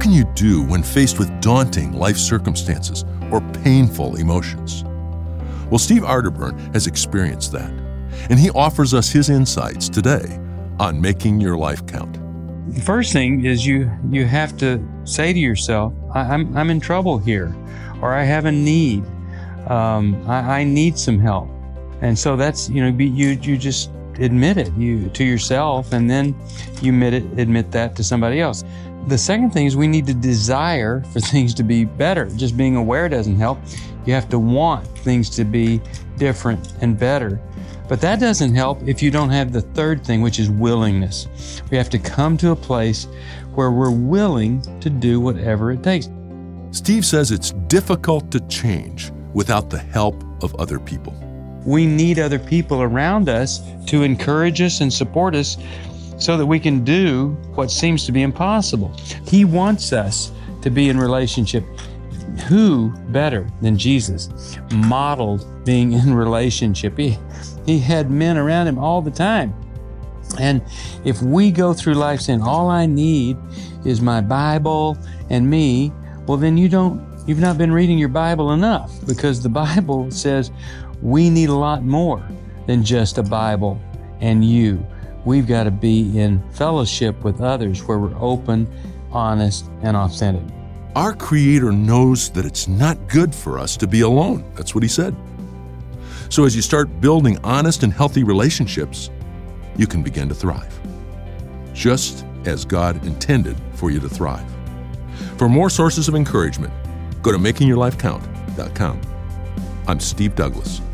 can you do when faced with daunting life circumstances or painful emotions? Well, Steve Arterburn has experienced that, and he offers us his insights today on making your life count. The first thing is you have to say to yourself, I'm in trouble here, or I have a need. I need some help. And so that's, you just admit it to yourself, and then you admit that to somebody else. The second thing is we need to desire for things to be better. Just being aware doesn't help. You have to want things to be different and better. But that doesn't help if you don't have the third thing, which is willingness. We have to come to a place where we're willing to do whatever it takes. Steve says it's difficult to change without the help of other people. We need other people around us to encourage us and support us so that we can do what seems to be impossible. He wants us to be in relationship. Who better than Jesus modeled being in relationship? He had men around him all the time. And if we go through life saying, all I need is my Bible and me, well, then you've not been reading your Bible enough, because the Bible says we need a lot more than just a Bible and you. We've got to be in fellowship with others where we're open, honest, and authentic. Our Creator knows that it's not good for us to be alone. That's what He said. So as you start building honest and healthy relationships, you can begin to thrive, just as God intended for you to thrive. For more sources of encouragement, go to makingyourlifecount.com. I'm Steve Douglas.